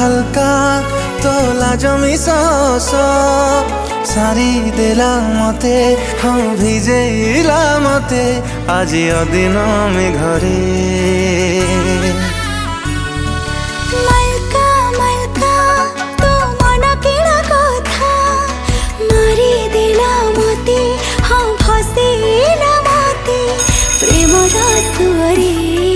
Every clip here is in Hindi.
हल्का तोला जमी सस सारी देला मते हाँ भिजेला मते आज अदिन में घरे मल्का मल्का तो मन किड़ा कथा मारी देला मते हाँ भसेला मते प्रेम रसुअरे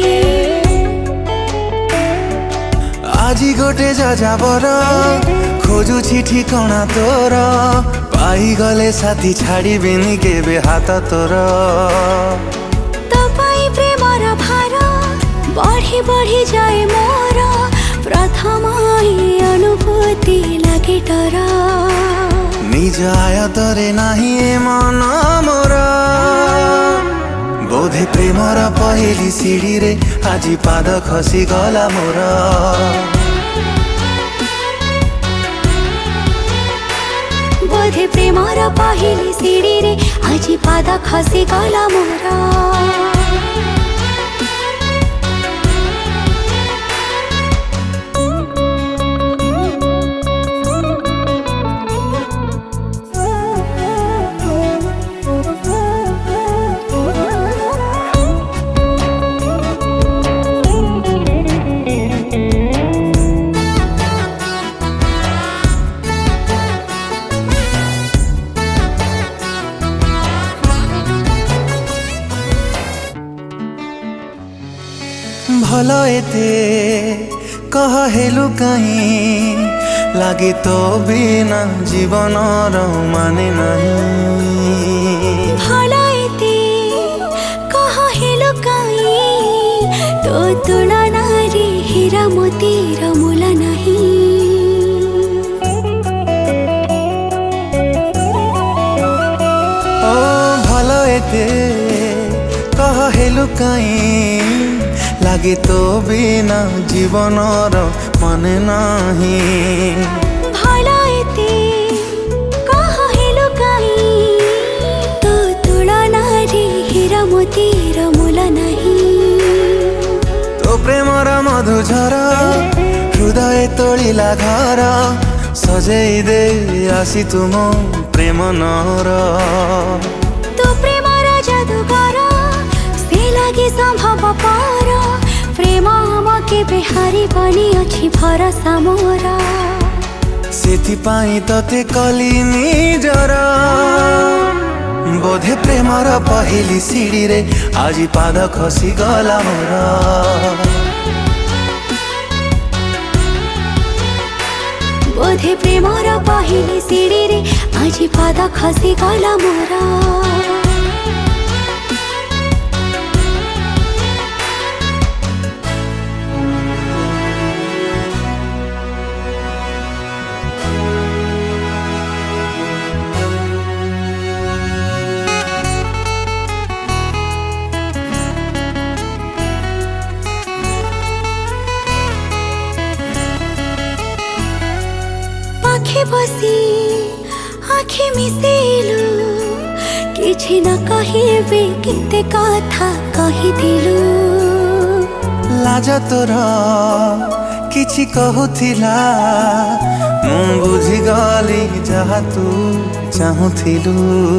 आजी गोटे जाजाबर खोजुछि ठिकଣା तोर पाई गले साथी छाड़ी बिनी केबे हाथ तोर तो पाई प्रेमर भार बढ़ी बढ़ी जाए मोर प्रथम अनुभूति लगे डर निज आयतरे नाही ए मन मोर बोधे प्रेमर पहेली सीढ़ी रे आजी पाद खसी गला मोर बोधे प्रेमर पहेली सीढ़ी रे आजी पाद खसी गला मोर भल एते कह हेलु कहीं लागे तो बिना जीवन माने नहीं भल एते कह हेलु कहीं तो तुलना रे हीरा मोतीर मूल नहीं ओ भल एते कह हेलु कहीं लागे तो बिना जीवन माने नहीं भला एते कह हेलु कहीं तो तुलना रे हीरा मोतीर मूल नहीं तो प्रेमर मधुझर हृदय तोलिला घर सजेई दे आसी तुम प्रेम नर तो प्रेमर जादूगर से लागे संभव पर प्रेम आमके बेहारी बनी अछि भरसा मोर सेथिपाई तते कली निजर बोधे प्रेमर पहेली सीढ़ी रे आजी पाद खसी गला मोर बोधे प्रेमर पहेली सीढ़ी रे आजी पाद खसी गला मोर पाखे बसी आँखि मिसेलु किछि न कहिबे केते कथा कहिदिलु लाज तोर किछि कहुथिला मु बुझी गली जहा तू चाहुथिलु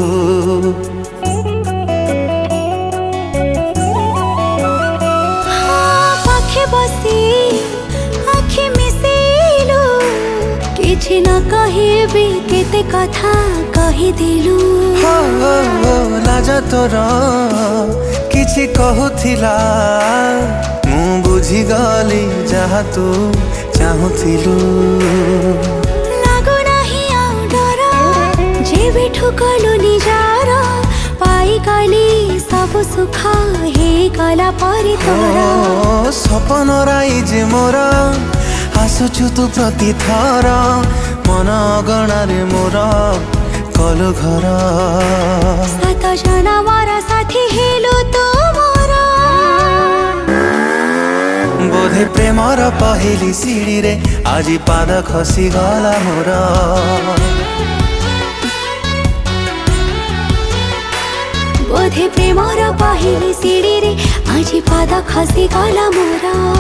पाखे बसी आँखि मिसेलु किछि न कहिबे केते कथा कहिदिलु लाज तोर किछि कहुथिला मु बुझी गली जहा तू चाहुथिलु लागु नाही आउ डर जेबे ठुकलु निजार पाई गली सब सुख हे गला परि तोर सपन राई जे मोर आसुछु तू प्रति थर मन अगणारे मोर कलु घर सात जना मारा साथी हेलु तो मोर बोधे प्रेमर पहेली सीढ़ी रे आजी पाद खसी गला मोर बोधे प्रेमर पहेली सीढ़ी रे आजी पाद खसी गला मोर।